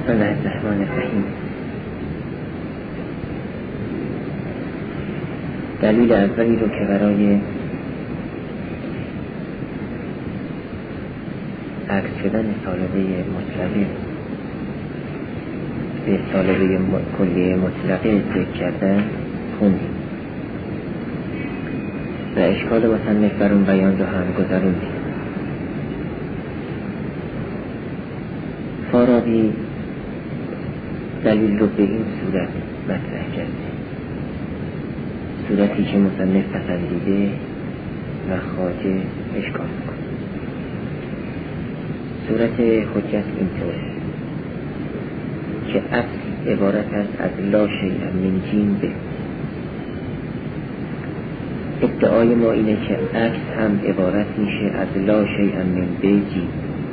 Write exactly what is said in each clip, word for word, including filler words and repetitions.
بسم الله الرحمن الرحیم. دلیل اولی رو که برای عکس شدن سالبه مطلقه به سالبه کلیه مطلقه ذکر کردن خوندیم و اشکال مصنف بر اون بیان رو هم گذروندیم. فارابی دلیل رو به این صورت مطرح کرده، صورتی که مصنف پسندیده و خواجه اشکال میکنه. صورت حجت اینطوره که اصل عبارت است از لا شیء من جیم به. ادعای ما اینه که عکس هم عبارت میشه از لا شیء من به جیم.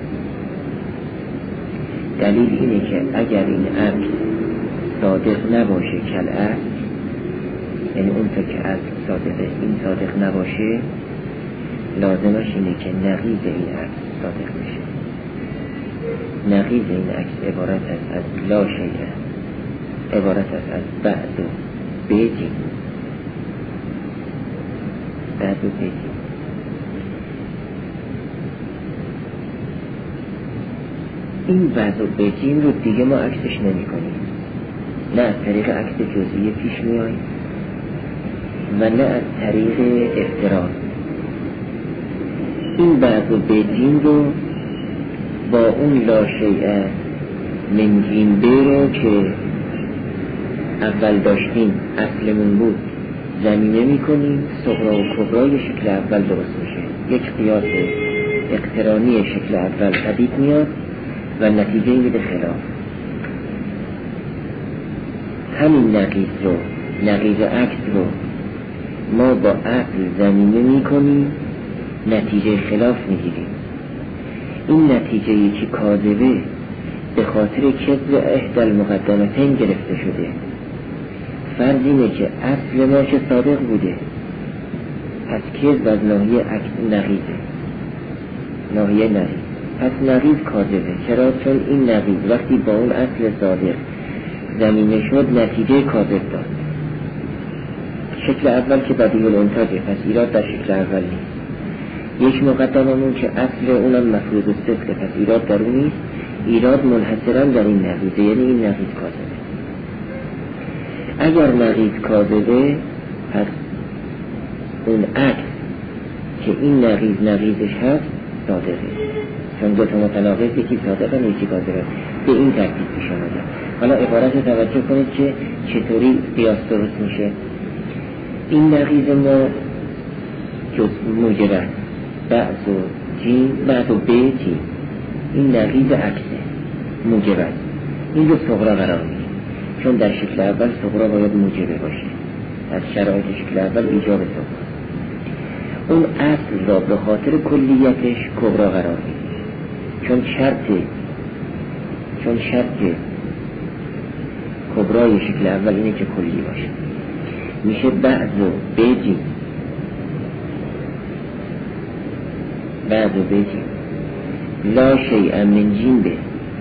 دلیل اینه که اگر این عکس صادق نباشه کل عکس، یعنی اون تا که عکس صادقه این صادق نباشه، لازمش اینه که نقیض این عکس صادق میشه. نقیض این عکس عبارت است از لا شیء، عبارت است از بعد و بیجی، بعد و بیجی. این بعد و بیجی رو دیگه ما عکسش نمی کنیم، نه از طریق عکس جزئی پیش می آیم و نه از طریق افتراض. این بعد و بیجی رو با اون لا شیء من جیم به رو که اول داشتیم اصلمون بود زمینه می کنیم، صغرا و کبرای شکل اول درست میشه. یک قیاس اقترانی شکل اول پدید میاد و نتیجه میده خلاف. همین نقیض رو، نقیض عکس رو ما با عقل زمینه می کنیم، نتیجه خلاف میگیریم. این نتیجه‌ای که کاذبه به خاطر کذب احدی المقدمتین گرفته شده. فرض اینه که اصل ما که صادق بوده، پس کذب از ناحیه نقیضه، ناحیه نقیض، پس نقیض کاذبه. چرا؟ چون این نقیض وقتی با اون اصل صادق زمینه شد نتیجه کاذب داد. شکل اول که بدیع الانتاجه، پس ایراد در شکل اول نیست. یک مقدممون که اصل اونم مفروض الصدقه، پس ایراد در اون نیست. ایراد منحصرا در این نقیضه، یعنی این نقیض کاذبه. اگر نقیض کاذبه، پس اون عکس که این نقیض نقیضش هست صادقه، چون دو تا متناقض، یکی صادقه و یکی کاذبه. به این ترتیب پیش آمده. حالا عبارت رو توجه کنید که چطوری قیاس درست میشه. این نقیض ما جز موجبه بعض و جیم، بعض و به جیم، این نقیض عکسه موجبه، این رو صغرا قرار میده، چون در شکل اول صغرا باید موجبه باشه. از شرایط شکل اول ایجاب صغرا. اون اصل را به خاطر کلیتش کبرا قرار میده، چون شرط چون شرط کبرای شکل اول اینه که کلی باشه. میشه بعض و بیجی، بعض و بیجی لا شیء من جیم به.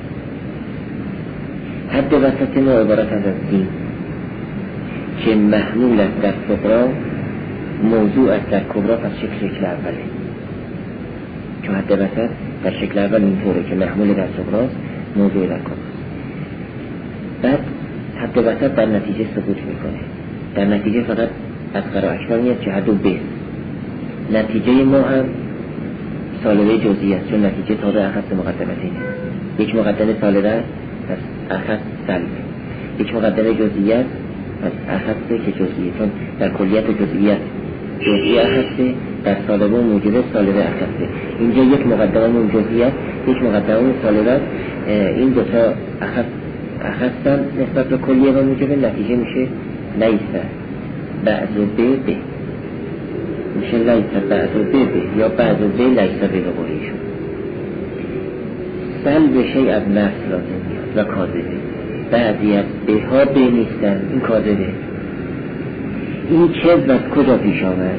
حد وسط ما عبارت از این که محمول است در صغرا، موضوع است در کبرا، پس شکل شکل اوله. چون حد وسط در شکل اول اینطوره که محمول در صغراست، موضوع در کبرا. بعد حد وسط در نتیجه ثبوت میکنه. در نتیجه فقط از قرار اکبر میاد که حد و به. نتیجه ما هم سالبه جزئی است، چون نتیجه تابع اخذ مقدمتینه. یک مقدمه سالبه است، پس اخذ سلبه. یک مقدمه جزئی است، پس اخذ که جزئیه، چون در کلیت جزئیت جزئی اخذه، در سالبه و موجبه سالبه اخذه. اینجا یک مقدمه جزئی است، یک مقدمه سالبه است. این دوتا اخذ اخذن نسبت به کلیه و موجبه، نتیجه میشه لیسه بعض و به به، میشه لیسه بعض و به به، یا بعض و به لیسه به بقولیشون. سلب شیء از نفس لازم میاد و کاذبه. بعضی از به ها به نیستن، این کاذبه. این کذب از کجا پیش آمد؟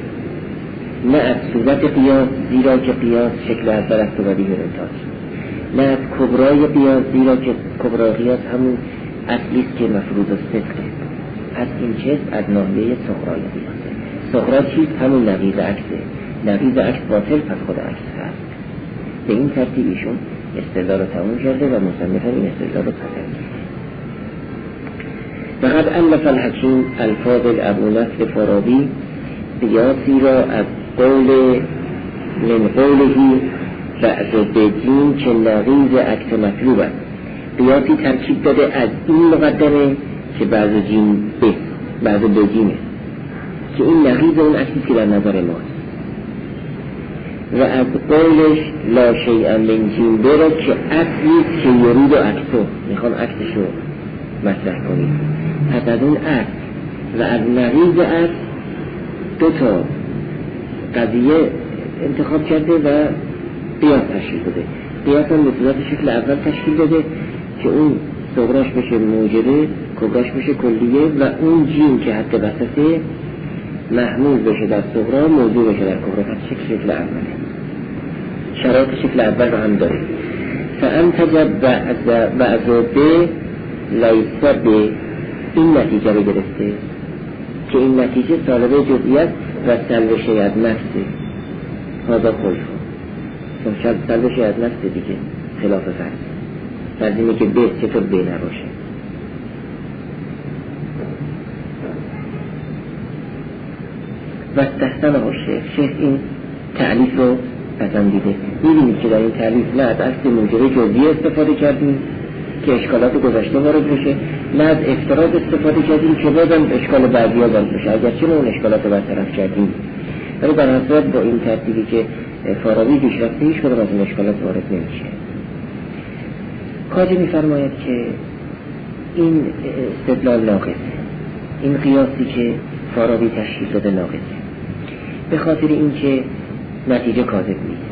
نه از صورت قیاس، زیرا که قیاس شکل اول است و بدیع الانتاج. نه از کبرای قیاس، زیرا که کبرای قیاس همون اصلیست که مفروض الصدقه. از این چیز از ناحیه صغرای قیاسه. صغرا چیز همون نقیض عکسه. نقیض عکس باطل، پس خود عکس هست. به این ترتیب ایشون استدلال رو تموم کرده و مصنف هم این استدلال رو پسند کرده. فقط الف الحکیم الفاضل ابو نصر فارابی قیاسی را از قول من قولهی بعض بدین که نقیض عکس مطلوب است قیاسی ترکیب داده از این مقدمه که بعض جین به بعض بجینه که این نقیض اون عکسی که در نظر ماست و از قولش لا شیئا من جین برا که اصلیست که یرید و عکسو میخوام عکسشو مطرح کنیم. پس از اون عکس و از نقیض عکس دو تا قضیه انتخاب کرده و قیاس تشکیل داده. قیاس هم به صورت شکل اول تشکیل داده که اون صغراش بشه موجبه، کبراش بشه کلیه و اون جین که حد وسطه محمول بشه در صغرا، موضوع بشه در کبرا. پس شکل شکل اوله شرایط شکل اول رو هم داره. فانتج بعض به لیسه به این نتیجه رو گرفته که این نتیجه طالبه جزئیت و سلب شیعت نفسه. هذا خلفه چون سلب شیعت نفسه دیگه خلاف فرد فرد اینه که به چطور به نباشه. و استحسن ها شیخ شیخ این تعلیف رو پسندیده. میبینید که در این تعلیف نه از اصل موجبه جزئی استفاده کردیم که اشکالات گذشته وارد بشه، نه از افتراض استفاده کردیم که بازم اشکال بعدی ها وارد بشه اگرچه ما اون اشکالات رو برطرف کردیم. ولی در حساب با این ترتیبی که فارابی پیش رفته هیچ کدام از این اشکالات وارد نمیشه. کاجی میفرماید که این استدلال ناقصه، این قیاسی که فارابی تشکیل داده ناقصه به خاطر اینکه نتیجه کاذب نیست.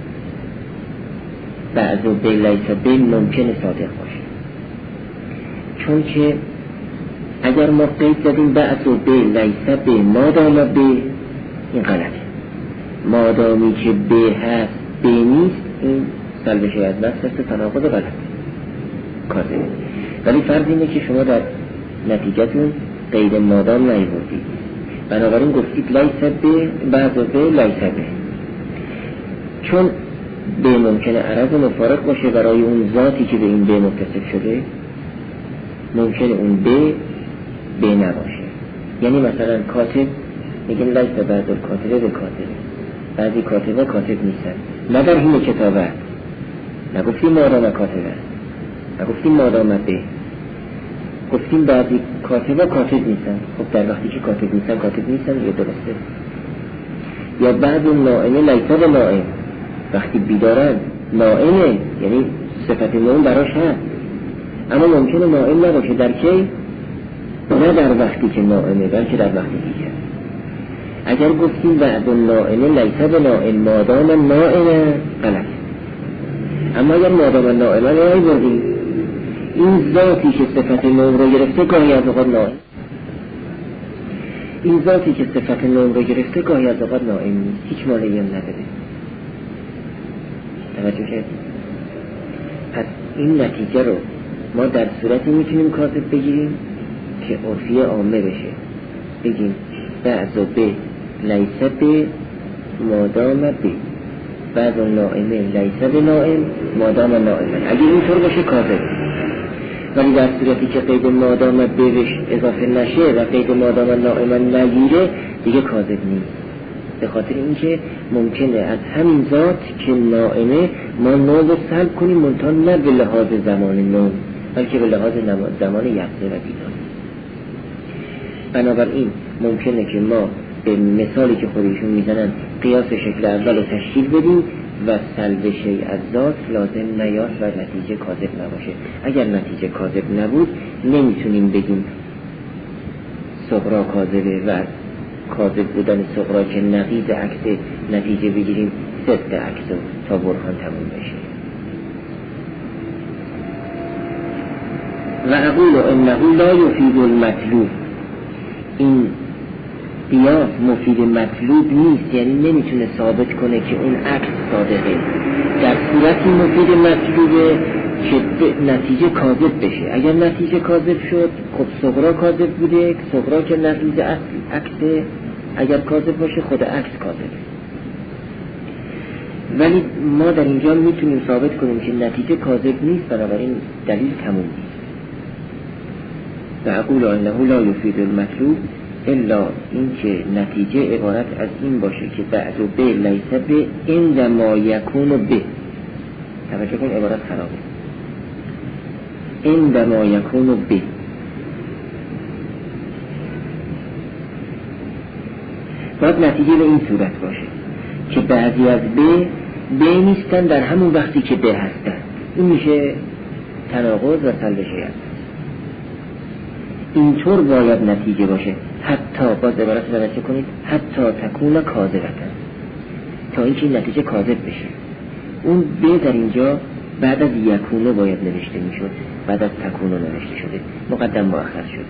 بعضو به لیسه به ممکنه صادق باشه، چون که اگر ما قید زدیم بعضو به لیسه به مادام به این غلطه، مادامی که به هست به نیست این سلب شیعت نفس هست، تناقض غلطه کاذبه. ولی فرض اینه که شما در نتیجهتون قید مادام نیاوردید، بنابراین گفتید لیسه به بعضو به لیسه به، چون به ممکنه عرض مفارق باشه برای اون ذاتی که به این به متصف شده، ممکنه اون به به نباشه. یعنی مثلا کاتب میگن لیسه بعض الکاتبه به کاتبه، بعضی کاتبه کاتب نیستن، نه در این کتابه نگفتیم مادام کاتبه، نگفتیم مادام به، گفتیم بعضی کاتبه کاتب نیستن. خب در وقتی که کاتب نیستن کاتب نیستن یه درسته. یا بعض نائمه لیسه به نائم، وقتی بیدارن نائمه یعنی صفت نائم براش هست، اما ممکنه نائم نباشه. در کی؟ نه در وقتی که نائمه بلکه در وقتی دیگه. اگر گفتیم بعض نائمه لیسه به نائم مادام نائمه غلط، اما اگر مادام نائمه نایی بردیم این ذاتی که صفت نائم رو گرفته گاهی از اوقات نائم، این ذاتی که صفت نائم رو گرفته گاهی از اوقات نائم نیست، هیچ مانعی هم نداره. توجه کرد؟ پس این نتیجه رو ما در صورتی میتونیم کاذب بگیریم که عرفی عامه بشه، بگیم بعض به لیسه به مادام به، بعض نائمه لیسه به نائم مادام نائمه. اگه اینطور باشه کاذب. ولی در صورتی که قید مادام به بهش اضافه نشه و قید مادام نائمه نگیره دیگه کاذب نیست، به خاطر اینکه ممکنه از همین ذات که نائمه ما نوم رو سلب کنیم، منتها نه به لحاظ زمان نوم بلکه به لحاظ زمان یقظه و بیداری. بنابراین ممکنه که ما به مثالی که خودشون میزنن قیاس شکل اول رو تشکیل بدیم و سلب شیء از ذات لازم نیاد و نتیجه کاذب نباشه. اگر نتیجه کاذب نبود نمیتونیم بگیم صغرا کاذبه و کاذب بودن صغرا که نقیض عکس نتیجه بگیریم صدق عکس تا برهان تموم بشه. و اقول انه لا یفید المطلوب، این قیاس مفید مطلوب نیست، یعنی نمیتونه ثابت کنه که اون عکس صادقه. در صورتی مفید مطلوبه که نتیجه کاذب بشه. اگر نتیجه کاذب شد خب صغرا کاذب بوده، صغرا که نتیجه عکسه، اگر کاذب باشه خود عکس کاذبه. ولی ما در اینجا میتونیم ثابت کنیم که نتیجه کاذب نیست، بنابراین دلیل تموم نیست. و اقول انه لا یفید المطلوب الا این که نتیجه عبارت از این باشه که بعد و به لیسه به عندما یکون به. توجه کن عبارت خرابه. عندما یکون به، باید نتیجه به این صورت باشه که بعضی از به به نیستن در همون وقتی که به هستن. این میشه تناقض و سلب شیء. اینطور باید نتیجه باشه. حتی باز عبارت رو توجه کنید، حتی تکون کاذبتن، تا اینکه این نتیجه کاذب بشه. اون به در اینجا بعد از یکونه باید نوشته میشد، بعد از تکونه نوشته شده، مقدم مؤخر شده.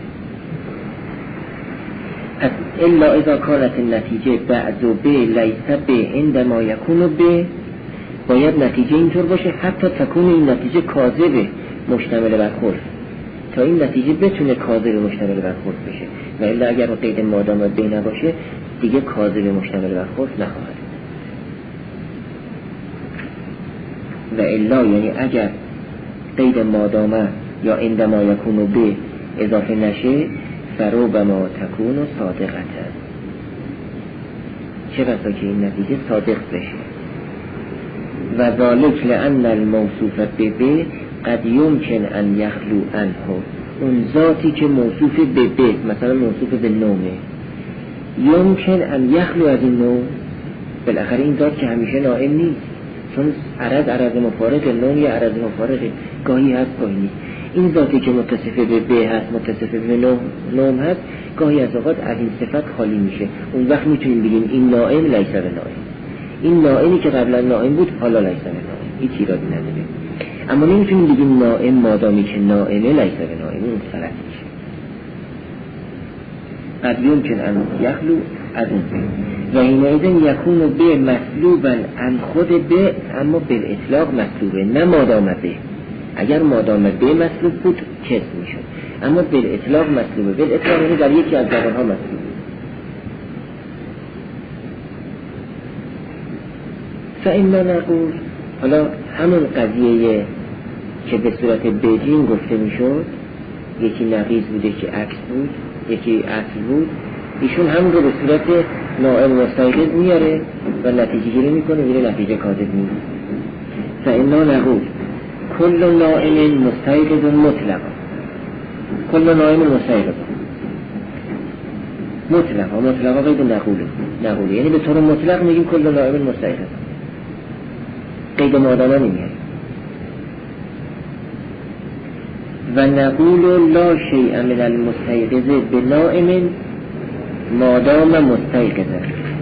پس الا اذا کانت النتیجه بعد و به لیسه به عندما یکون به، باید نتیجه اینطور باشه حتی تکون این نتیجه کاذب مشتمل بر خلف، تا این نتیجه بتونه کاذب مشتمل بر خلف بشه. و الا اگر قید مادام به نباشه دیگه کاذب مشتمل بر خلف نخواهد. و الا یعنی اگر قید مادامه یا عندما یکون به اضافه نشه، فربما تکون صادقة، چه بسا که این نتیجه صادق بشه. و ذالک لأن الموصوف به به قد یمکن ان یخلو عنه، اون ذاتی که موصوف به به مثلا موصوف به نومه، یمکن ان یخلو از این نوم، بالاخره این ذات که همیشه نائم نیست، چون عرض عرض مفارق، نوم یه عرض مفارق، گاهی هست گاهی نیست. این ذاتی که متصف به به هست متصف به نوم, نوم هست، گاهی از اوقات از این صفت خالی میشه. اون وقت میتونیم بگیم این نائم لیس به نائم، این نائمی که قبلا نائم بود حالا لیس به نائم، هیچ ایرادی نداره. اما نمیتونیم بگیم نائم مادامی که نائمه لیس به نائم، اون غلط میشه. قد یمکن ان یخلو از اون به و اینایدن یکون به مطلوبا ان خود به، اما بالاطلاق مطلوبه، نه مادام به. اگر مادام به مطلوب بود کس میشد، اما بالاطلاق مطلوبه. بالاطلاق یعنی در یکی از زبانها مطلوبه. فإنا نقول، حالا همون قضیه که به صورت بجین گفته میشد، یکی نقیض بوده که عکس بود، یکی اصل بود، ایشون همون رو به صورت نائم مستیقظ میاره و نتیجه گیری میکنه، میره نتیجه کاذب میگه. فإنا نقول کل نائم مستیقظ مطلقا، کل نائم مستیقظ مطلقا، مطلقا قید نقوله، نقوله یعنی به طور مطلق میگیم کل نائم مستیقظ، قید مادامه نمیاره. و نقول لا شیء من المستیقظ بنائم مادام مستیقظ،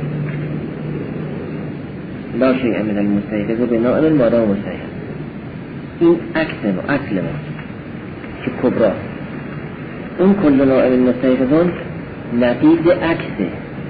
لا شیء من المستیقظ بنائم مادام مستیقظ. این عکس ما، اصل ما که کبرا، اون کل نائم مستیقظان نقیض عکسه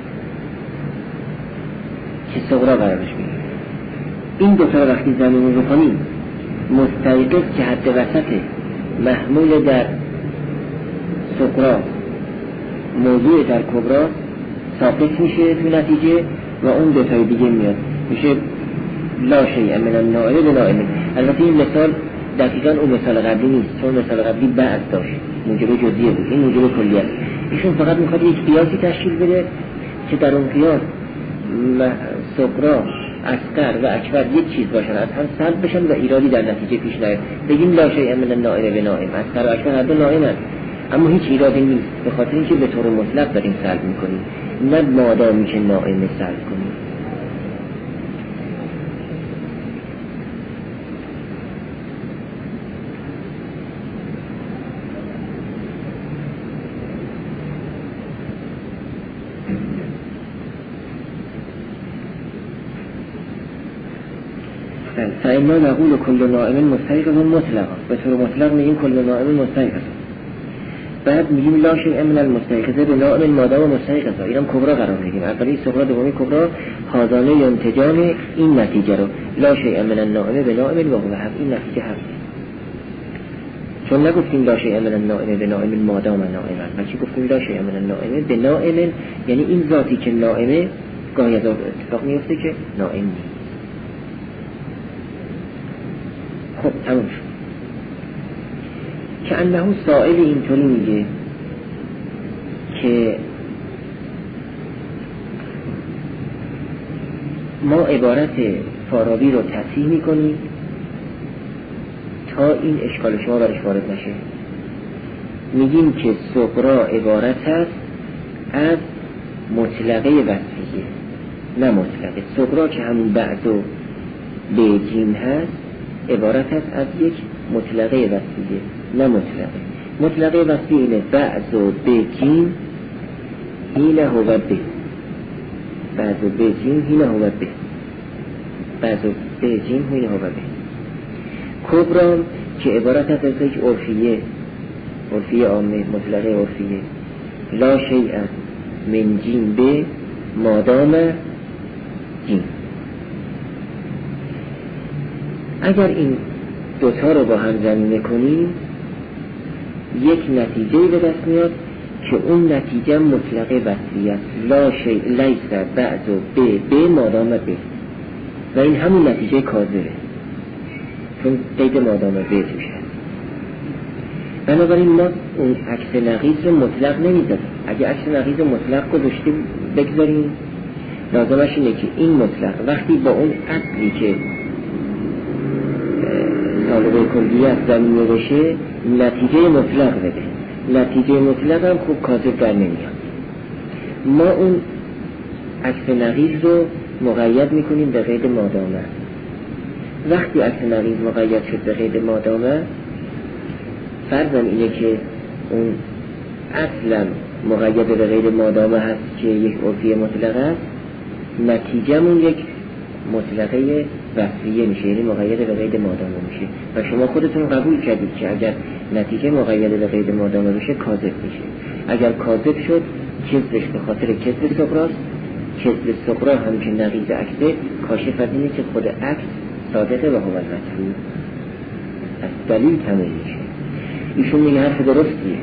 که صغرا قرارش میگه. این دو تا وقتی زمین رو کنیم، مستیقظ که حد وسطه، محمول در صغرا، موضوع در کبرا، ساقط میشه تو نتیجه و اون دو تای دیگه میاد، میشه لا شیء من النائم بنائم. البته این مثال دقیقاً اون مثال قبلی نیست، چون مثال قبلی بعد داشت، موجب جزئیه بود، این موجب کلیه است. ایشون فقط میخواد یک قیاسی تشکیل بده که در اون قیاس صغرا، اصغر و اکبر یک چیز باشن، از هم سلب بشن و ایرادی در نتیجه پیش نیاد. بگیم لا شیء من النائم بنائم، اصغر و اکبر هر دو نائمن، اما هیچ ایرادی نیست، به خاطر اینکه به طور مطلق داریم سلب میکنیم، نه مادامی که نائم سلب کنیم. فإنا نقول كل نائم مستيقظ مطلقا، به طور مطلق میگیم کل نائم مستيقظ. بعد میگیم لا شیء من المستيقظه به نائم مادام مستيقظه، اینم کبرا قرار میدیم. اولی صغرا دومی کبرا، هازانه ینتجان این نتیجه رو لا شیء من النائم به نائم و هو حق، این نتیجه هست. چون نگفتیم لا شیء من النائم به نائم مادام نائما، بلکه گفتیم لا شیء من النائم به نائم، یعنی این ذاتی که نائمه گاهی از اتفاق میفته که نائم نیست. خب تمام شد. که انه سائل اینطوری میگه که ما عبارت فارابی رو تصحیح میکنیم تا این اشکال شما برش وارد نشه. میگیم که صغرا عبارت هست از مطلقه وصفیه، نه مطلقه. صغرا که همون بعد و بجین هست عبارت هست از یک مطلقه وصفیه، نه مطلقه. مطلقه وصفی اینه بعد و بجین هینه هو به، بعد و بجین هینه هو به، بعد و بجین هینه هو به. کبرا که عبارت هست از یک عرفیه، عرفیه عامه، مطلقه عرفیه. لا شیء من جین به مادام جین. اگر این دوتا رو با هم زمینه کنیم یک نتیجه به دست میاد که اون نتیجه مطلقه وصفیه است. لا شیء لیس بعد و به به مادام به، و این همون نتیجه کاذبه چون قید مادام به توش هست. بنابراین ما اون عکس نقیض مطلق نمیذاریم. اگه عکس نقیض مطلق گذاشتیم بگذاریم، لازمش اینه که این مطلق وقتی با اون اصلی که طالب کلیه زمینه بشه نتیجه مطلق بده. نتیجه مطلق هم خوب کاذب در نمیاد. ما اون عکس نقیض رو مقید میکنیم به قید مادامه. وقتی عکس نقیض مقید شد به قید مادامه، فرضاً اینه که اون اصلا مقید به قید مادامه هست که یک عرفی مطلق است، نتیجه‌مون یک مطلقه وصفیه میشه، یعنی مقید به قید مادامه میشه. و شما خودتون قبول کردید که اگر نتیجه مقید به قید مادامه بشه کاذب میشه. اگر کاذب شد کذبش به خاطر کذب صغراست. کذب صغرا هم که نقیض عکسه، کاشف از اینه که خود عکس صادقه و هو المطلوب. از دلیل تموم میشه. ایشون میگه حرف درستیه.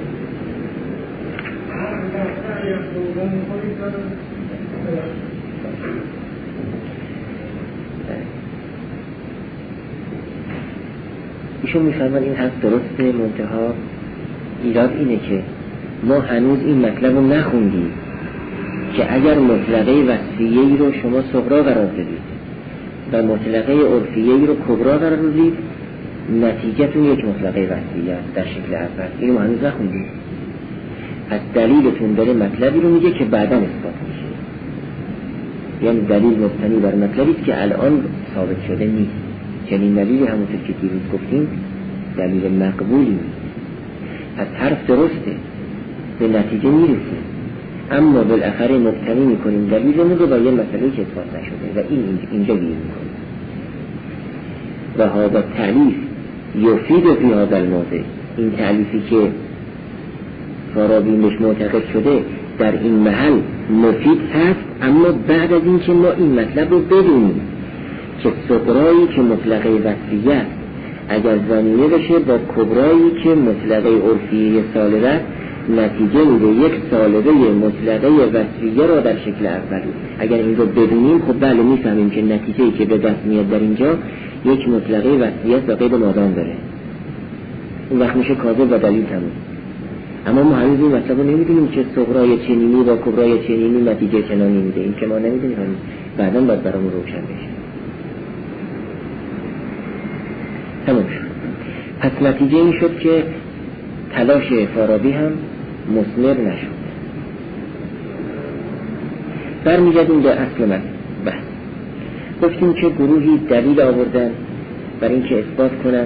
ایشون میفرمان این حرف درسته، منتها ایراد اینه که ما هنوز این مطلب رو نخوندیم که اگر مطلقه وصفیه‌ای رو شما صغرا قرار بدید و مطلقه عرفیه‌ای رو کبرا قرار بدید، نتیجه‌تون یک مطلقه وصفیه است در شکل اول. اینو ما هنوز نخوندیم. از دلیلتون داره مطلبی رو میگه که بعداً اثبات میشه. یعنی دلیل مبتنی بر مطلبی است که الان ثابت شده نیست. چنین دلیلی همونطور که دیروز گفتیم دلیل مقبولی نیست. از حرف درسته به نتیجه میرسیم، اما بالاخره مبتنی میکنیم دلیلمون رو با یه مسئله که اثبات نشده و این اینجا گیر میکنیم. و هذا تعلیف یفید فی هذا الموضع، این تعلیفی که فارابی مش معتقد شده در این محل مفید هست، اما بعد از این که ما این مطلب رو بدونیم که صغرایی که مطلقه وصفیه اگر زمینه بشه با کبرایی که مطلقه عرفیه سالبه نتیجه میده یک سالبه مطلقه وصفیه را در شکل اولی. اگر این رو بدونیم خب بله میفهمیم که نتیجه‌ای که به دست میاد در اینجا یک مطلقه وصفیه با قید مادام داره. اون وقت میشه کاذب و دلیل تموم. اما ما هنوز این مطلب رو نمیدونیم که صغرای چنینی با کبرای چنینی نتیجه چنانی میده. این که ما نمیدونیم، بعدا باید برامون روشن بشه. تمام شد. پس نتیجه این شد که تلاش فارابی هم مثمر نشد. برمیگردیم به اصل من بحث. گفتیم که گروهی دلیل آوردن برای اینکه اثبات کنن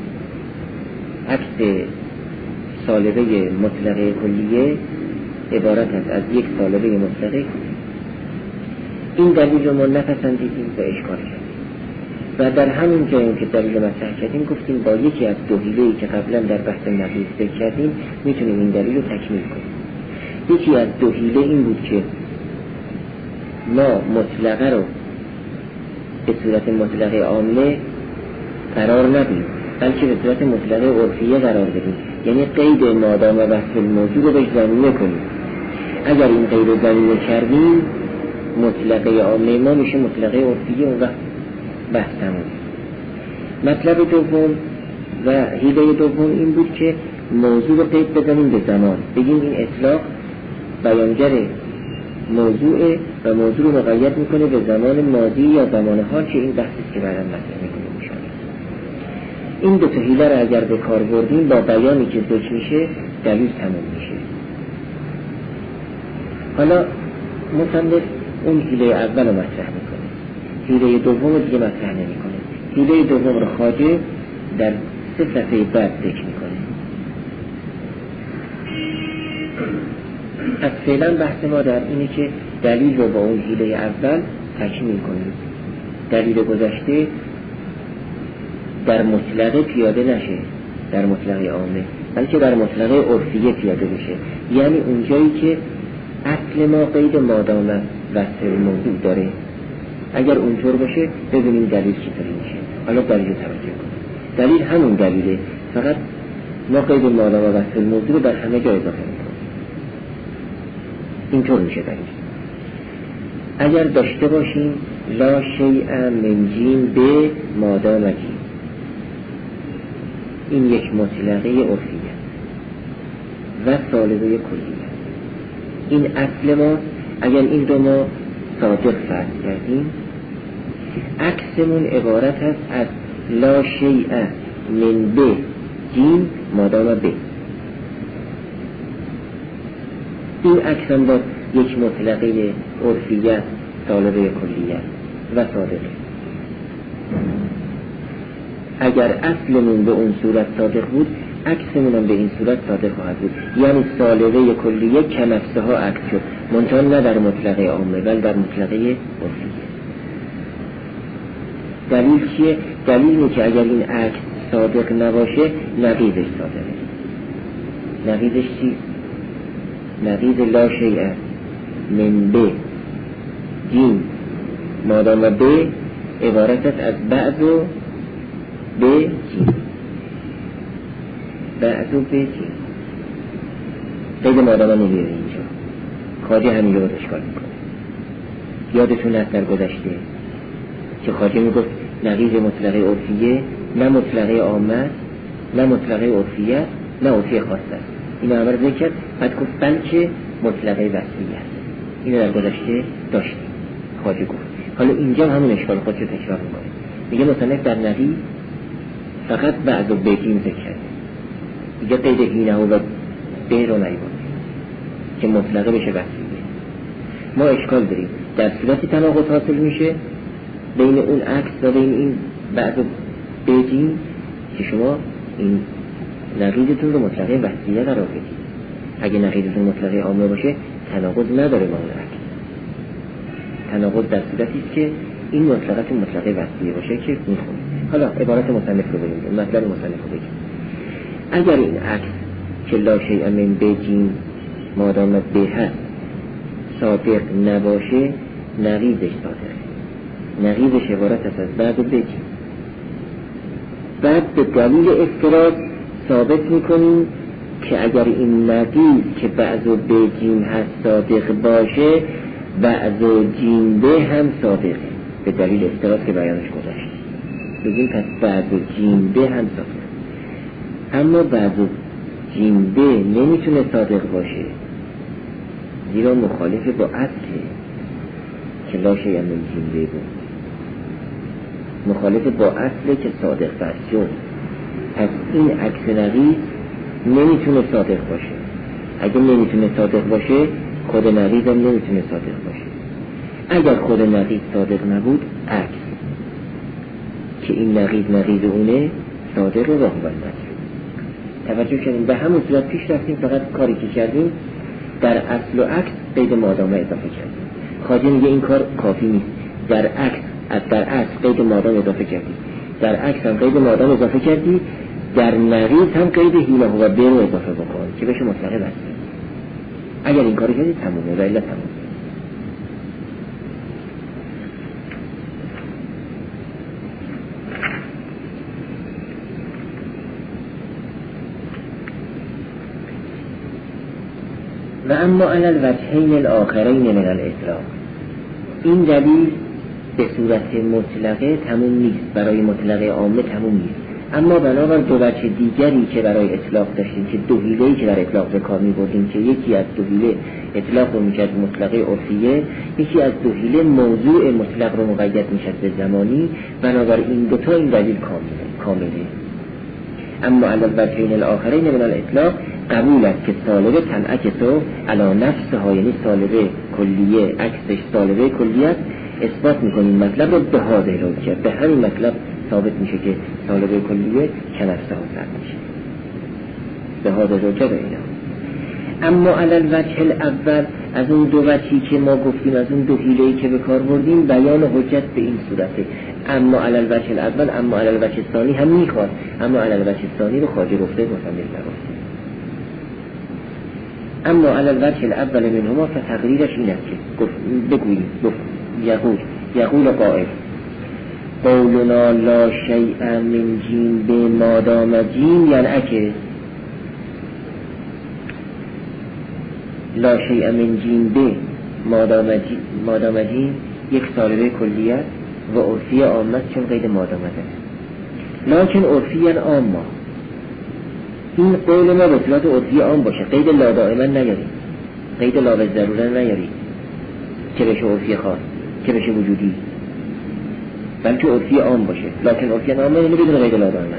عکس سالبه مطلقه کلیه عبارت است از یک سالبه مطلقه کلیه. این دلیل رو ما نپسندیدیم و اشکال کردیم و در همین جایی که دلیل مطرح کردیم گفتیم با یکی از دو حیله‌ای که قبلا در بحث نقیض ذکر کردیم میتونیم این دلیل رو تکمیل کنیم. یکی از دو حیله این بود که ما مطلقه رو به صورت مطلقه عامه قرار ندیم، بلکه به صورت مطلقه عرفیه قرار بدیم، یعنی قید مادام و بحث الموضوع رو بهش ضمیمه کنیم. اگر این قید رو ضمیمه کردیم مطلقه عامه ما میشه مطلقه عرفیه، اون وقت بحث تموم. مطلب دوم و حیله دوم این بود که موضوع رو قید بزنیم به زمان، بگیم این اطلاق بیانگر موضوع و موضوع رو مقید میکنه به زمان ماضی یا زمان حال که این بحثی که بعداً مطرح میکنیم میشه. این دو تا حیله رو اگر به کار بردیم با بیانی که ذکر میشه دلیل تموم میشه. حالا مصنف اون حیله اول رو مطرح میکنه، حیله دوم رو دیگه مطرح نمیکنه. حیله دوم رو خواجه در سه صفحه بعد ذکر میکنه. از فعلا بحث ما در اینه که دلیل رو با اون حیله اول تکمیل کنیم. دلیل گذشته در مطلقه پیاده نشه، در مطلقه عامه، بلکه در مطلقه عرفیه پیاده بشه، یعنی اونجایی که اصل ما قید مادام وصف موضوع داره. اگر اونطور باشه ببینیم دلیل چطوری میشه. حالا دلیل رو توجه کنیم. دلیل همون دلیله، فقط ما قید مادام وصف موضوع رو در همه جا اضافه میکنیم. اینطور میشه دلیل. اگر داشته باشیم لا شیء من جیم به مادام جیم، این یک مطلقه عرفیه و سالبه کلیه. این اصل ما. اگر این دو ما صادق فرض کردیم، عکسمون عبارت است از لا شیء من به جیم مادام به. این عکس هم با یک مطلقه عرفیه سالبه کلیه و صادقه. اگر اصلمون به اون صورت صادق بود، عکسمون هم به این صورت صادق خواهد بود، یعنی سالبه کلیه کنفسه ها عکس شد، منتها نه در مطلقه عامه بل در مطلقه عرفیه. دلیل چیه؟ دلیل اینه که اگر این عکس صادق نباشه نقیضش صادقه. نقیضش چی؟ نقیض لا شیء من به جیم مادام به عبارت است از بعض و به جیم، بعض و به جیم. قید مادام نمیره اینجا، خواجه همین رو اشکال میکنه. یادتون هست در گذشته که خواجه میگفت نقیض مطلقه عرفیه نه مطلقه عامه نه مطلقه عرفیه نه عرفی خاص است. این امر ذکر کرد، بعد گفت بلکه مطلقه وصفیه است. اینو در گذشته داشتیم، خواجه گفت. حالا اینجا همون اشکال خودش تکرار میکنه. میگه مصنف در نقیض فقط بعض و بگیم ذکر کرده، دیگه قید اینه و به رو نیبود که مطلقه بشه وصفیه. ما اشکال داریم، در صورتی تناقض حاصل میشه بین اون عکس و بین این بعض و بگیم که شما این نقیضتون رو مطلقه وصفیه قرار بدید. اگه نقیضتون مطلقه عامه باشه تناقض نداره با اون عکس. تناقض در صورتی است که این مطلقه مطلقه وصفیه باشه که میخونیم. حالا عبارت مصنف رو ببینیم، مطلب مصنف رو بگیم. اگر این عکس که لا شیء من بجیم مادام به هست صادق نباشه، نقیضش صادقه. نقیضش عبارت است از بعد و بجیم. بعد به دلیل افتراض ثابت میکنیم که اگر این نقیض که بعض و بجیم هست صادق باشه، بعض و جیم به هم صادقه، به دلیل افتراض که بیانش گذاشت. بگیم پس بعض و جیم به هم صادق. اما بعض و جیم به نمیتونه صادق باشه، زیرا مخالف با اصله که لا شیء من جیم به بود، مخالف با اصله که صادق فرض شد. پس این عکس نقیض نمیتونه صادق باشه. اگه نمیتونه صادق باشه، خود نقیض هم نمیتونه صادق باشه. اگر خود نقیض صادق نبود، عکس که این نقیض نقیض اونه صادق و واقعا نقیض. توجه کردیم به همون صورت پیش رفتیم، فقط کاری که کردیم در اصل و عکس قید مادامه اضافه کردیم. خواجه میگه این کار کافی نیست، در عکس از در عکس قید مادام اضافه کردی، در عکس هم قید مادام اضافه کردی، در نقیض هم قید حیله و به رو اضافه بکن که بشه مطلقه بسته. اگر این کاری کردی تمومه و الا تمومه. و اما علی الوجهین الاخرین من الاطلاق، این دلیل به صورت مطلقه تموم نیست، برای مطلقه عامه تموم نیست، اما بنابر دو وجه دیگری که برای اطلاق داشتیم که دو حیله‌ای که در اطلاق به کار می‌بردیم که یکی از دو حیله اطلاق رو می‌کرد مطلقه عرفیه، یکی از دو حیله موضوع مطلق رو مقید می‌شد به زمانی، بنابراین این دو تا این دلیل کامله کامله. اما علی الوجهین الاخرین من الاطلاق قبول است که سالبه تنعکسو علی نفسها، یعنی سالبه کلیه عکسش سالبه کلیه است، اثبات میکنیم مطلب رو به هذه الوجه، به همین مطلب ثابت میشه که سالبه کلیه کنفسه ها سر میشه به هذه الوجه به اینا. اما علی الوجه الاول، از اون دو وجهی که ما گفتیم، از اون دو حیله‌ای که به کار بردیم، بیان حجت به این صورته. اما علی الوجه الاول، اما علی الوجه الثانی هم میخواد، اما علی الوجه الثانی رو خواجه گفته مصنف نگفته. اما علی الوجه الاول منهما فتقریرش این است که بگوییم یقول یقول قائل قولنا لا شیء من جیم به مادام جیم، یعنی اکه لا شیء من جیم به مادام جیم یک سالبه کلیت و عرفی عامت چون قید مادامت است، لیکن عرفی عامه، این قول ما به صورت عرفی عام باشه، قید لا دائما نیارید، قید لا به ضروره نیارید که بشه عرفی خاص که بشه وجودی، بلکه عرفی عام باشه، لیکن عرفی عام یعنی بدون قید لا دائما.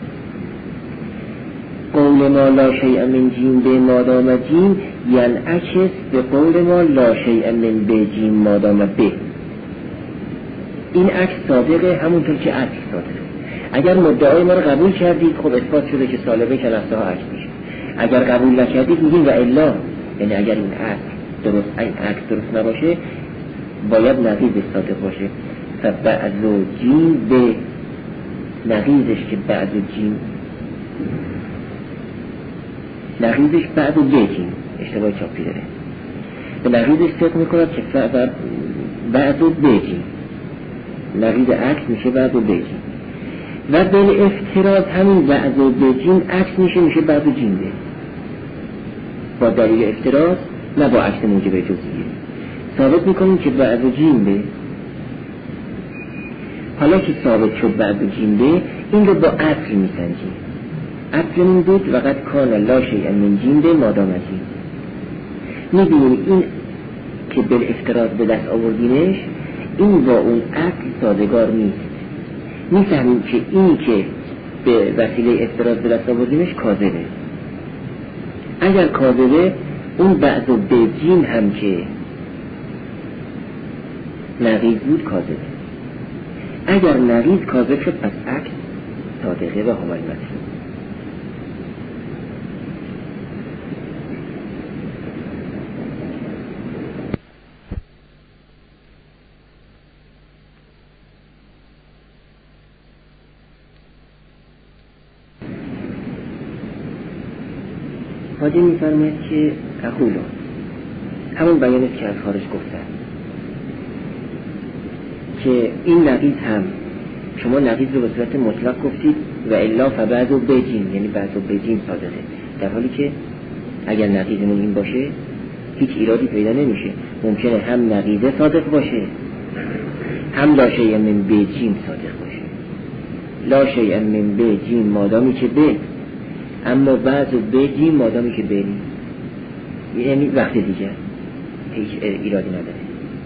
قول ما لا شیء من جیم به مادام جیم ینعکس به قول ما لا شیء من به جیم مادام به. این عکس صادقه همونطور که عکس صادقه. اگر مدعای ما رو قبول کردید خب اثبات شده که سالبه که نفسه ها عکس میشه، اگر قبول نکردید میگیم و الا، یعنی اگر این عکس درست این عکس درست نباشه باید نقیض صادق باشه. فبعد جیم به نقیضش که بعد جیم نقیضش بعد به جیم اشتباه چاپی داره، به نقیضش فکر میکنم که بعد به جیم نقیض عکس میشه بعد به جیم و به افتراض همین بعد به جیم عکس میشه میشه بعد جیم به، با دلیل افتراض نه با عکس موجب جزئیه ثابت میکنیم که بعد جیم به. حالا که ثابت شد بعد جیم به، این رو با اصل میسنجیم. اصل این بود وقت کان لا شیء من جیم به مادام جیم. میبینیم این که بل افتراض به دست آوردینش این با اون اصل سازگار نیست. میفهمیم که این که به وسیله افتراض به دست آوردینش کاذبه. اگر کاذبه اون بعد و به جیم هم که نقیض بود کاذبه. اگر نقیض کاذب شد پس عکس صادقه و همال مطلوب. حاجی میفرماید که اقولو همون بیانت که از خارج گفتن که این نقیض هم شما نقیض رو به صورت مطلق گفتید و الا فبعد و بجیم، یعنی بعد و بجیم صادقه، در حالی که اگر نقیضمون این باشه هیچ ایرادی پیدا نمیشه. ممکنه هم نقیضه صادق باشه هم لا شیء من بجیم صادق باشه. لا شیء من بجیم مادامی که به، اما بعض و بجیم مادامی که به، یعنی وقت دیگه هیچ ایرادی نداره.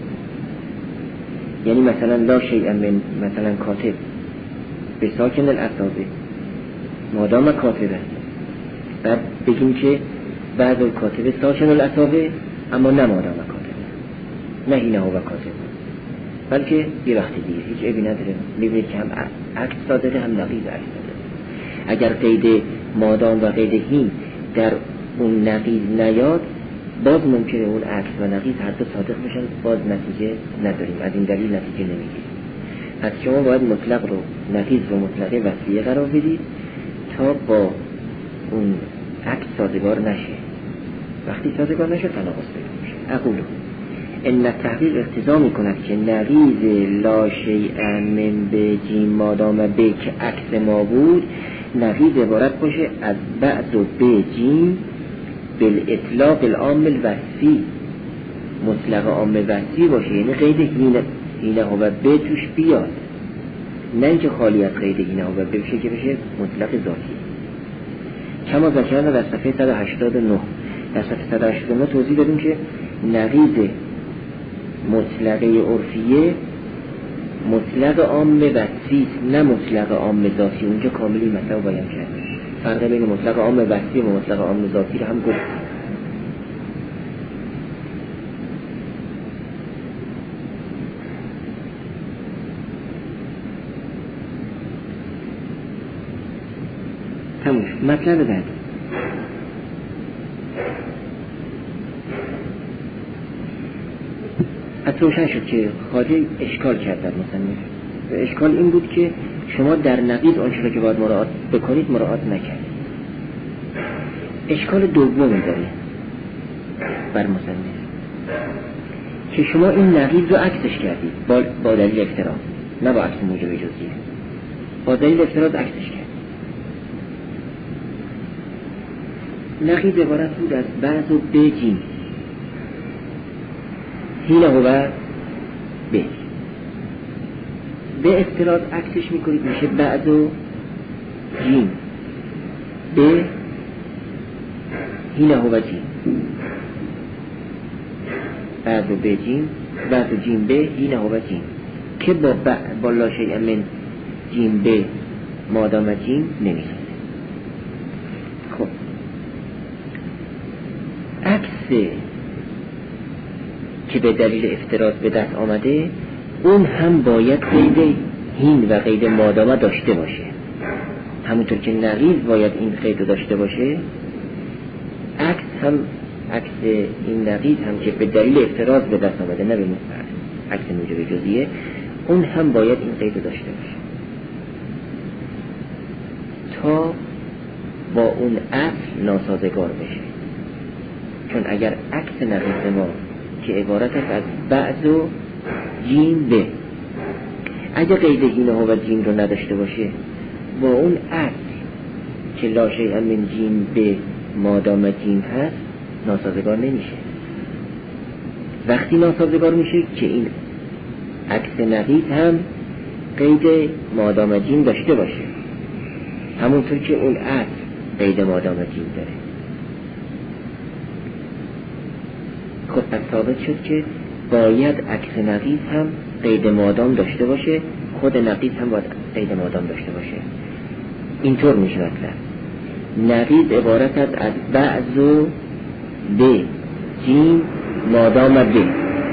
یعنی مثلا لا شیء من مثلا کاتب به ساکن الاصابه مادام کاتبه، بعد بگیم که بعض و کاتبه ساکن الاصابه اما نه مادام کاتبه، نه اینه و کاتبه، بلکه یه وقت دیگه هیچ عیبی نداره. میبینید که هم عکس صادقه هم نقیض عکس صادقه. اگر قید مادام و قید هین در اون نقیض نیاد باز ممکنه اون عکس و نقیض هر دو صادق بشن، باز نتیجه نداریم، از این دلیل نتیجه نمیگیریم. پس شما باید مطلق رو نقیض رو مطلقه وصلیه قرار بدید تا با اون عکس سازگار نشه. وقتی سازگار نشه تناقض پیدا میشه. اقول ان التحقیق اقتضا میکند که نقیض لا شیء من بجیم مادام به که عکس ما بود نقیض عبارت باشه از بعض و بجیم بالاطلاق العام الوصفی، مطلق عام وصفی باشه، یعنی قید هینه هینه و به توش بیاد، نه اینکه خالی از قید هینه و به بشه که بشه مطلق ذاتی. کما ذکرنا در صفحه صد و هشتاد و نه در صفحه صد و هشتاد و نه توضیح دادیم که نقیض مطلقه عرفیه مطلق عام وصفی نه مطلق عام ذاتی. اونجا کاملی مثلا بیان کرد. فرق بین مطلق عام وصفی و مطلق عام ذاتی رو هم گفت. تموش. مطلب بعد از روشن شد که خواجه اشکال کرد در مصنف. اشکال این بود که شما در نقیض آنچه را که باید مراعات بکنید مراعات نکردید. اشکال دومی داره بر مصنف که شما این نقیض رو عکسش کردید با, با دلیل افتراض، نه با عکس موجب جزئیه. با دلیل افتراض عکسش کرد. نقیض عبارت بود از بعض و بجیم هینه هو به به افتراض عکسش میکنید میشه بعض و جیم به هینه هو جیم، بعض و به جیم بعض و جیم به هینه هو جیم که با با لا شیء من جیم به مادام جیم نمیشه. خب عکس که به دلیل افتراض به دست آمده اون هم باید قید هین و قید مادامه داشته باشه. همونطور که نقیض باید این قید رو داشته باشه، عکس هم عکس این نقیض هم که به دلیل افتراض به دست آمده نه به عکس موجب جزئیه، اون هم باید این قید رو داشته باشه تا با اون اصل ناسازگار بشه. چون اگر عکس نقیض ما که عبارت است از بعض و جیم به اگه قید هینه و جیم رو نداشته باشه با اون اصل که لا شیء من جیم به مادام جیم هست ناسازگار نمیشه. وقتی ناسازگار میشه که این عکس نقیض هم قید مادام جیم داشته باشه، همونطور که اون اصل قید مادام جیم داره. خب پس ثابت شد که باید عکس نقیض هم قید مادام داشته باشه، خود نقیض هم باید قید مادام داشته باشه. اینطور میشه مطلب نقیض عبارت است از بعض و به جیم مادام به.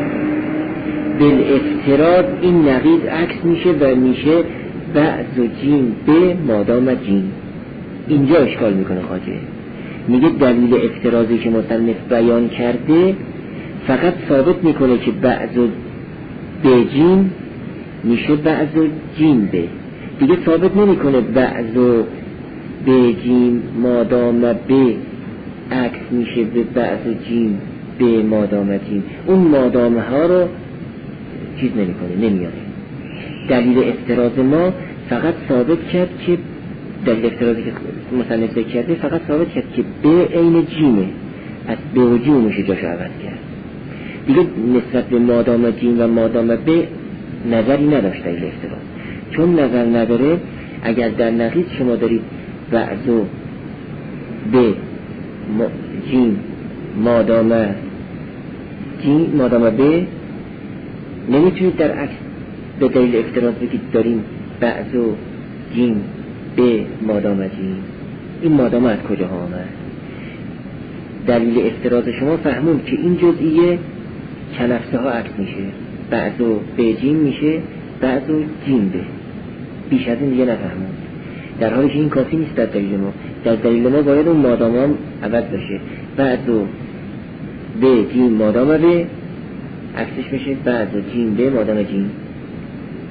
بالافتراض این نقیض عکس میشه و میشه بعض و جیم به مادام جیم. اینجا اشکال میکنه خواجه، میگه دلیل افتراضی که مصنف بیان کرده فقط ثابت میکنه که بعض و به جیم میشه بعض و جیم به، دیگه ثابت نمیکنه بعض و به جیم مادام به عکس میشه به بعض و جیم به مادام جیم. اون مادامه ها رو چیز نمیکنه، نمیاره. دلیل افتراض ما فقط ثابت کرد که دلیل افتراضی که مصنف کرده فقط ثابت کرد که به عین جیمه، از به و جیم میشه جاشو عوض کرد. دیگه نسبت به مادام جیم و مادام به نظری نداشت دلیل افتراض. چون نظر نداره اگر در نقیض شما دارید بعض و به جیم مادام جیم مادام به، نمیتونید در عکس به دلیل افتراض بگید داریم بعض و جیم به مادام جیم. این مادام از کجا ها آمد؟ دلیل افتراض شما فهمون که این جزئیه کنفسه ها عکس میشه، بعض و به جیم میشه بعض و جیم به، بیش از این دیگه نفهمون. در حالی که این کافی نیست در دلیل ما. در دلیل ما باید اون مادام هم عوض بشه، بعض و به جیم مادام به عکسش بشه بعض و جیم به مادام جیم.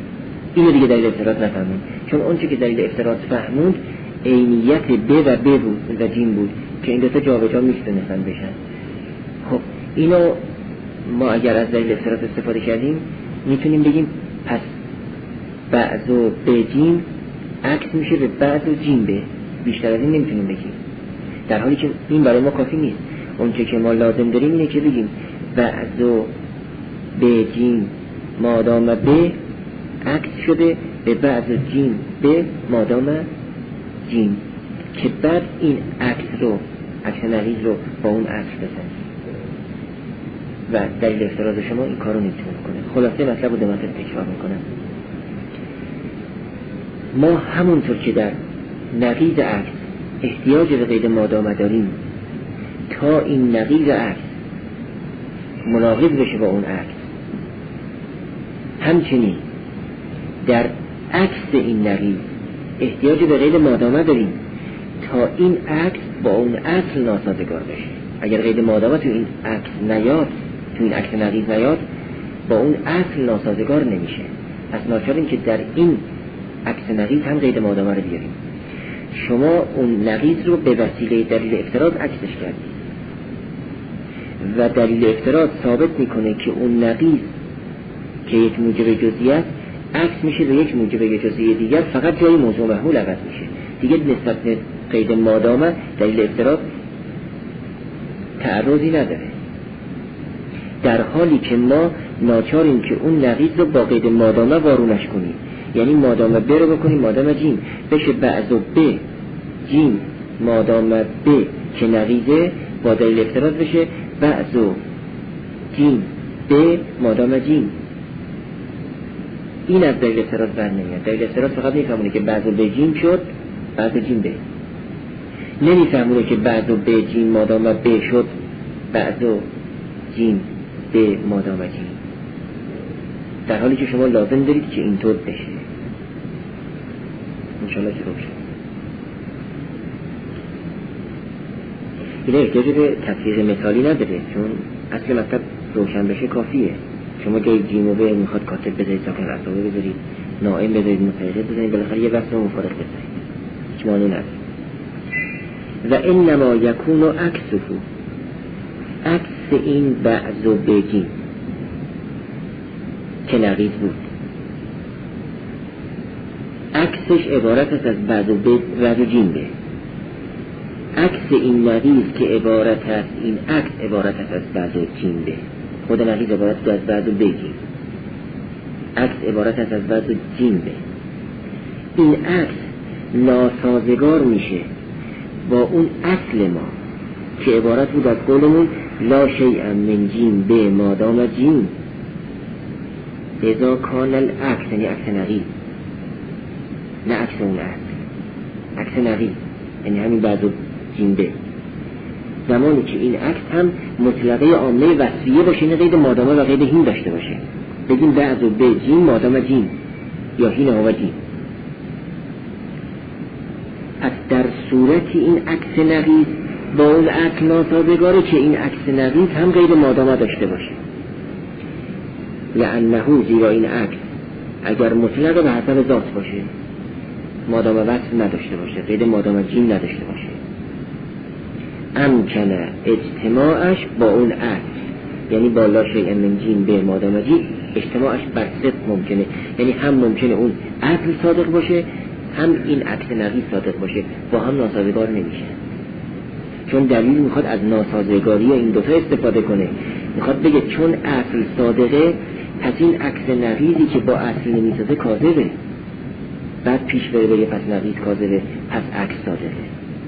اینو دیگه دلیل افتراض نفهمون، چون اون چی که دلیل افتراض فهموند عینیت ب و ب بود و جیم بود که این دو تا جابجا میتونستن بشن. خب اینو ما اگر از دلیل افتراض استفاده کردیم میتونیم بگیم پس بعض و ب جیم عکس میشه به بعض و جیم ب، بیشتر از این نمیتونیم بگیم، در حالی که این برای ما کافی نیست. اون چه که ما لازم داریم اینه که بگیم بعض و ب جیم مادام ب عکس شده به بعض و جیم ب مادام جیم، که بعد این عکس رو عکس نقیض رو با اون عکس بزنیم و دلیل افتراض شما این کارو نمیتونه کنه. خلاصه مطلب رو دو مرتبه تکرار میکنم. ما همونطور که در نقیض عکس احتیاج به قید مادام داریم تا این نقیض عکس مناقض بشه با اون عکس، همچنین در عکس این نقیض احتیاج به قید مادام داریم تا این عکس با اون اصل ناسازگار بشه. اگر قید مادام تو این عکس نیاد، تو این عکس نقیض نیاد، با اون اصل ناسازگار نمیشه. پس ناچاریم که در این عکس نقیض هم قید مادام رو بیاریم. شما اون نقیض رو به وسیله دلیل افتراض عکسش کردید و دلیل افتراض ثابت میکنه که اون نقیض که یک موجب جزئی است عکس میشه به یک موجب جزئی دیگر، فقط جای موضوع محمول عوض میشه. دیگه نسبت به قید مادام دلیل افتراض تعرضی نداره، در حالی که ما ناچاریم که اون نقیض رو با قید مادام وارونش کنیم، یعنی مادام ب رو بکنیم مادام جیم بشه بعض و ب جیم مادام ب که نقیضه با دلیل افتراض بشه بعض و جیم ب مادام جیم. این از دلیل افتراض بر نمیاد. دلیل افتراض فقط میفهمونه که بعض و ب جیم شد بعض و جیم ب، نمیفهمونه که بعض و ب جیم مادام ب شد بعض و جیم ب مادام جیم، در حالی که شما لازم دارید که اینطور بشه. انشاءالله که روشن. این احتیاج به تفسیر مثالی نداره، چون اصل مطلب روشن بشه کافیه. شما جای جیم و ب میخواد کاتب بذارید، ساکن رسابه بذارید، نائم بذارید، متحده بذارید، بالاخره یه وصل مفارق بذارید، هیچ معنی نداره. و انما یکون عکسه، عکس این بعض و ب جیم که نقیض بود، عکسش عبارت است از بعض و ب و جیم ب. عکس این نقیض که عبارت است، این عکس عبارت است از بعض و جیم ب. خود نقیض عبارت است از بعض و ب جیم، عکس عبارت است از بعض و جیم ب. این عکس ناسازگار میشه با اون اصل ما که عبارت بود از قولمون لا شیء من جیم ب مادام جیم اذا کان العکس، یعنی عکس نقیض، نه عکس اون اصل، عکس نقیض یعنی همین بعض و جیم ب. زمانی که این عکس هم مطلقه عامه وصفیه باشه، نه قید مادامه و قید هین داشته باشه، بگیم بعض و ب جیم مادام جیم یا هین هوا جیم. پس در صورتی این عکس نقیض با اون اصل ناسازگاره که این عکس نقیض هم قید مادامه داشته باشه، لأنه زیرا این عکس اگر مطلق به حسب ذات باشه، مادام وصف نداشته باشه، قید مادام جیم نداشته باشه، امکنه اجتماعش با اون عکس، یعنی با لا شیء من جیم ب مادام جیم اجتماعش بر صدق ممکنه، یعنی هم ممکنه اون اصل صادق باشه هم این عکس نقیض صادق باشه، با هم ناسازگار نمیشه. چون دلیل میخواد از ناسازگاری این دوتا استفاده کنه، میخواد بگه چون اصل صادقه پس این عکس نقیضی که با اصل نمیسازه کاذبه، بعد پیش بره بگه پس نقیض کاذبه پس عکس صادقه.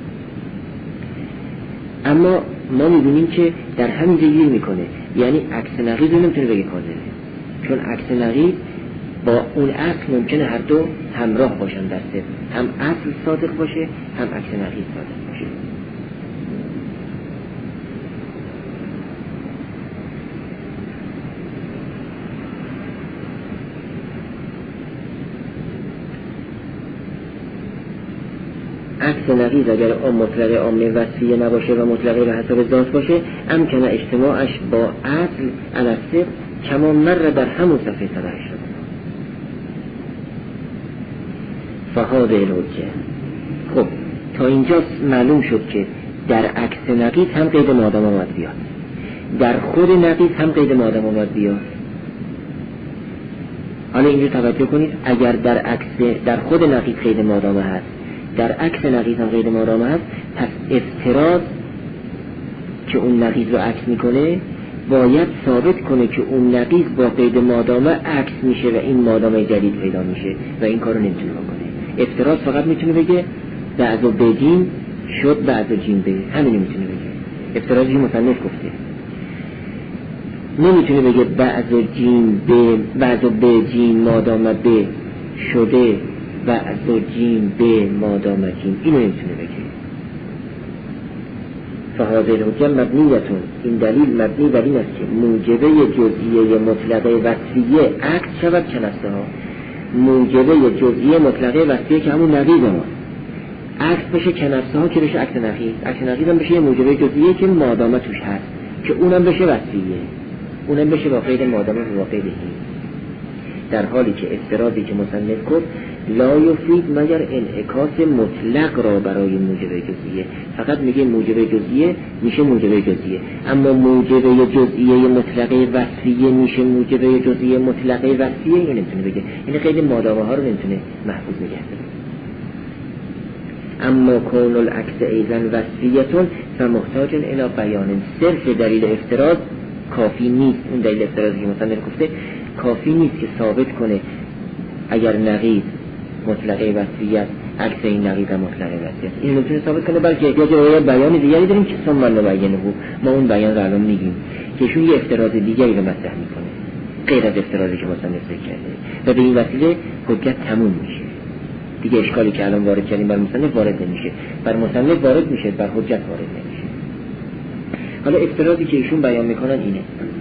اما ما میبینیم که در همین جا گیر میکنه، یعنی عکس نقیض نمیتونه بگه کاذبه، چون عکس نقیض با اون اصل ممکنه هر دو همراه باشن، در صدق هم اصل صادق باشه هم عکس نقیض صادق باشه. عکس نقیض اگر آن مطلق عامه وصفیه نباشه و مطلقه به حسب ذات باشه، امکنه اجتماعش با اصل علی الصدق کما مر در همون صفحه صدر شد. فهذا الحجه. خب تا اینجا معلوم شد که در عکس نقیض هم قید مادام آمد بیاد، در خود نقیض هم قید مادام آمد بیاد. حالا اینجا توجه کنید، اگر در عکس در خود نقیض قید مادام هست، در عکس نقیض هم قید مادام هست، پس افتراض که اون نقیض رو عکس میکنه باید ثابت کنه که اون نقیض با قید مادامه عکس میشه و این مادامه جدید پیدا میشه و این کارو نمیتونه بکنه. افتراض فقط میتونه بگه بعض و بجین شد بعض و جین به، همین میتونه بگه. افتراضی مصنف گفته، نمیتونه بگه بعض و جین به بعض و بجین مادامه به شده بعض و جین به مادامه جین، اینو نمیتونه بگه. فهذه الحجه مبنیتون، این دلیل مبنی بر این است که موجبه جزئیه مطلقه وصفیه عکس شود کنسته ها. موجبه جزئیه مطلقه وصفیه که همون نقیض ما عکس بشه کنسته ها که بشه عکس نقیض. عکس نقیض هم بشه یه موجبه جزئیه که مادامه توش هست که اونم بشه وصفیه، اونم بشه با قید مادامه و با قید این. در حالی که افتراضی که مصنف گفت لا یفید مگر انعکاس مطلق را برای موجبه جزئیه، فقط میگه موجبه جزئیه میشه موجبه جزئیه، اما موجبه جزئیه مطلقه وصفیه میشه موجبه جزئیه مطلقه وصفیه، این نمیتونه بگه. این قید مادامه ها رو نمیتونه محفوظ نگه داره. اما کون العکس ایضا وصفیتون فمحتاج الی بیان. صرف دلیل افتراض کافی نیست. اون دلیل افتراضی که مصنف گفته کافی نیست که ثابت کنه اگر نقیض مطلقه وصفیت عکس این نقیض مطلقه وصفیت، این نمیتونه ثابت کنه، بلکه احتیاج به بیان دیگری داریم که ثم نبینه. ما اون بیان رو الان میگیم که ایشون یه افتراض دیگری رو مطرح میکنه غیر از افتراضی که مصنف ذکر کرده و به این وسیله حجت تموم میشه. دیگه اشکالی که الان وارد کردیم بر مصنف وارد نمیشه، بر مصنف وارد میشه، بر حجت وارد نمیشه. حالا افتراضی که ایشون بیان میکنن اینه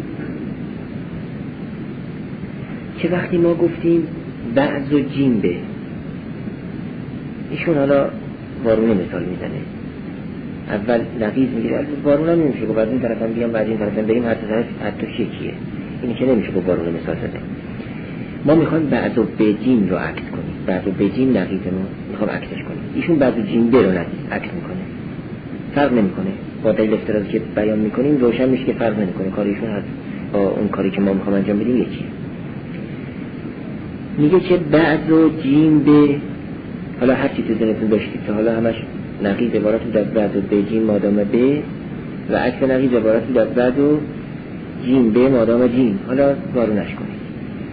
که وقتی ما گفتیم بعض و جیم به، ایشون حالا وارونه مثال میزنه. اول نقیض میگیره، وارون هم نمیشه گفت، بعد این طرف هم بیام بعد این طرف هم بریم، هر طرف حتی شکیه، اینی که نمیشه گفت وارونه مثال زده. ما میخوایم بعض و بجین رو عکس کنیم، بعض و بجین نقیض ما میخوام عکسش کنیم. ایشون بعض و جیم به رو عکس میکنه، فرق نمیکنه. با دلیل افتراضی که بیان میکنیم روشن میشه که فرق نمیکنه، کاریشون هست با اون کاری که ما میخوام انجام بدیم یکیه. میگه که بعض و جیم به، حالا هر چی تو ذهنتون داشتید که حالا همش نقیض عبارت از بعض و بجیم مادام به و عکس نقیض عبارت از بعض و جیم به مادام جیم، حالا وارونش کنید.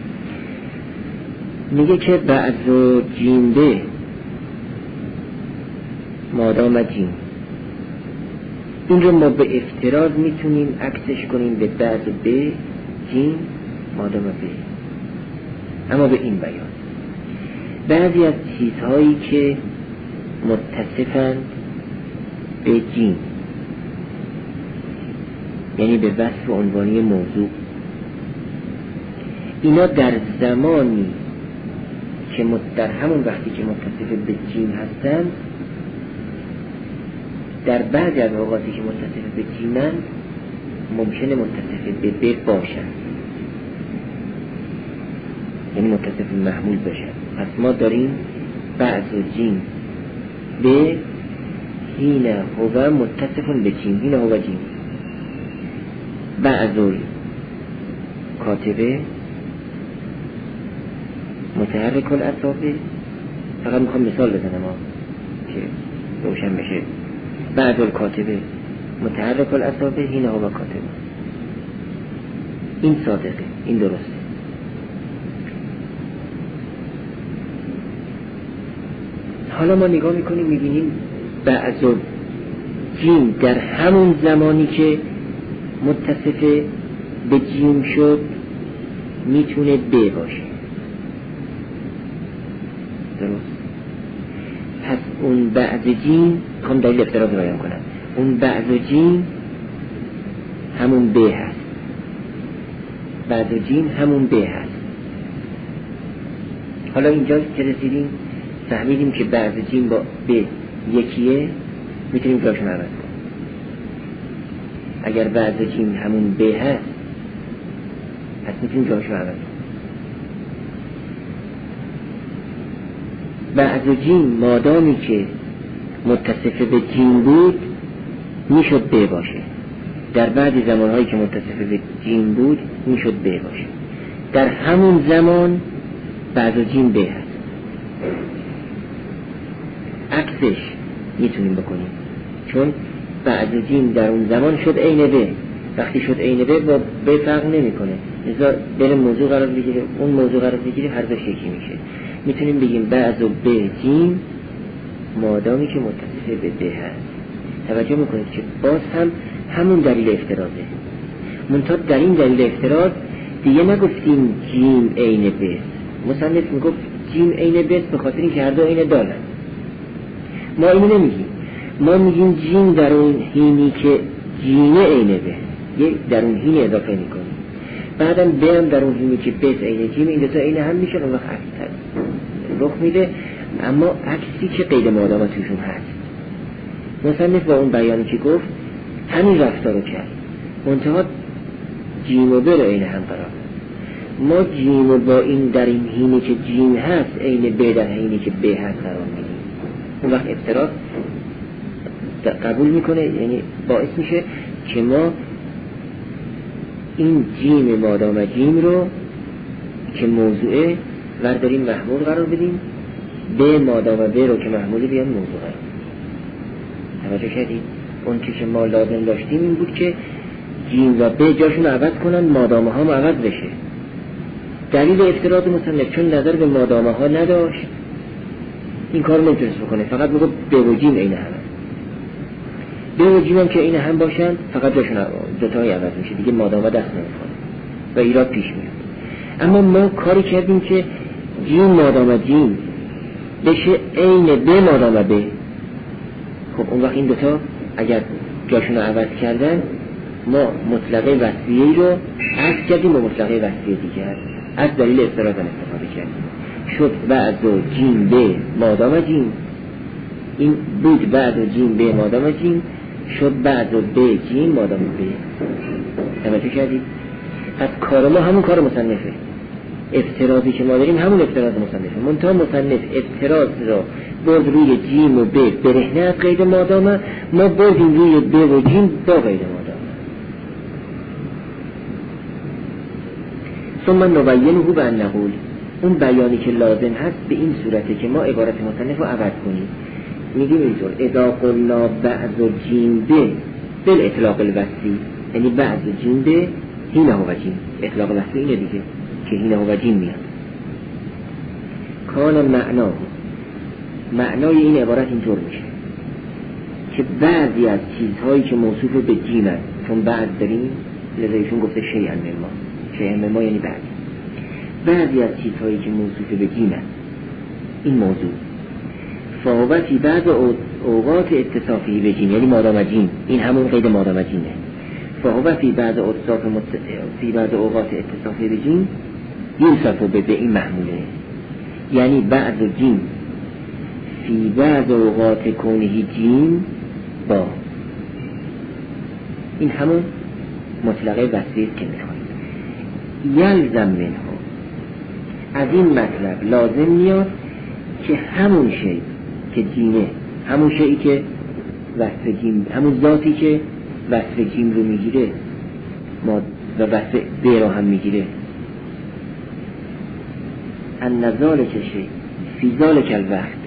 میگه که بعض و جیم به مادام جیم، این رو ما به افتراض میتونیم عکسش کنیم به بعض به جیم مادام به، اما به این بیان بعضی از چیزهایی که متصفند به جیم، یعنی به وصف عنوانی موضوع، اینا در زمانی که در همون وقتی که متصف به جیم هستن، در بعضی از اوقاتی که متصف به جیمن ممکنه متصف به ب باشن، یعنی متصف محمول بشن. پس ما داریم بعض و جیم به هین هو متصفون به جیم، هین هو جیم، بعض کاتبه متحرک الاصابع. فقط میخوام مثال بزنم ها که روشن بشه. بعض کاتبه متحرک الاصابع هین هو کاتبه، این صادقه، این درسته. حالا ما نگاه میکنیم میبینیم بعض و جیم در همون زمانی که متصف به جیم شد میتونه ب باشه، درست. پس اون بعض جیم، کام دلیل افتراض بیان کنم، اون بعض جیم همون ب هست، بعض جیم همون ب هست. حالا اینجا که رسیدیم فهمیدیم که بعض جیم با ب یکیه، میتونیم جاشون عوض کنیم. اگر بعض جیم همون ب هست پس میتونیم جاشون عوض کنیم. بعد و جیم مادامی که متصف به جیم بود میشد ب باشه، در بعضی زمانهایی که متصف به جیم بود میشد ب باشه. در همون زمان بعد و جیم ب هست. عکسش میتونیم بکنیم، چون بعد و جیم در اون زمان شد عین ب. وقتی شد عین ب با ب فرق نمیکنه، لذا بین موضوع قرار بگیره اون موضوع قرار بگیره، هر دوش یکی میشه. میتونیم بگیم بعد و ب جیم مادامی که متصف به ب هست. توجه میکنید که باز هم همون دلیل افتراضه، منتها در این دلیل افتراض دیگه نگفتیم جیم عین ب. مصنف میگفت جیم عین ب به خاطر اینکه هر دو عین دارن. ما اینو نمیگیم، ما میگیم جیم در اون حینی که جیم عین ب، یه در اون حین اضافه میکنیم، بعدم ب هم در اون حینی که ب عین جیم، این دو تا عین هم میشن و وقت عکس رخ میده. اما عکسی که قید مادام توشون هست. مصنف با اون بیانی که گفت همین رفتار رو کرد، منتها جیم و ب رو عین هم قرار. ما جیم و با این در این حینی که جیم هست عین ب در حینی که ب هست قرار میدیم. اون وقت افتراض قبول میکنه، یعنی باعث میشه که ما این جیم مادام جیم رو که موضوعه ورداریم محمول قرار بدیم، ب مادام ب رو که محمولی بیان موضوع قرار. توجه کردید؟ اون چیزی که ما لازم داشتیم این بود که جیم و ب جاشون عوض کنن، مادامه ها هم عوض بشه. دلیل افتراض مصنف چون نظر به مادامه ها نداشت این کار نمیتونست بکنه، فقط بگو ب و جیم عین هم هست. ب و جیم هم که عین هم باشن فقط جاشون دوتایی عوض میشه، دیگه مادامه دست نمیکنه و ایراد پیش میاد. اما ما کاری کردیم که جیم مادامه جیم بشه عین ب مادامه ب. خب اون وقت این دوتا اگر جاشون رو عوض کردن ما مطلقه وصفیه‌ای رو عکس کردیم با مطلقه وصفیه دیگر، از دلیل افتراض استفاده کردیم. شد بعد و جیم ب مادام جیم، این بود بعد و جیم ب مادام جیم، شد بعد و ب جیم مادام ب. توجه کردید؟ پس کار ما همون کار مصنفه، افتراضی که ما داریم همون افتراض مصنفه، منتها مصنف افتراض را برد روی جیم و ب برهنه از قید مادامه، ما بردیم روی ب و جیم با قید مادامه. ثم نبینه به ان نقول، اون بیانی که لازم هست به این صورته که ما عبارت مصنف رو عوض کنیم. میگیم اینطور اذا قلنا بعض و جیم ب بالاطلاق الوصفی، یعنی بعض و جیم ب هینه و جیم، اطلاق وصفی اینه دیگه که هینه و جیم میاد. کان معنا، معنای این عبارت اینطور میشه که بعضی از چیزهایی که موصوف به جیم هست، چون بعض داریم لذا ایشون گفته شیئا مما، شیئا مما یعنی بعض، بعضی از چیزهایی که موصوف به جیم هست این موضوع فهو فی بعض اوقات اتصافی به جیم، یعنی مادام جیم، این همون قید مادام جیمه. فهو فی بعض اوصاف مت... فی بعض اوقات اتصافی به جیم یوصف به این محموله، یعنی بعض جیم فی بعض اوقات کونهی جیم با، این همون مطلقه وصفی که میخوایم. یلزم منه، از این مطلب لازم میاد که همون شی که جیمه، همون شیئی که وصف جیم، همون ذاتی که وصف جیم رو میگیره ما و وصف ب رو هم میگیره، ان ذالک شی فی ذالک الوقت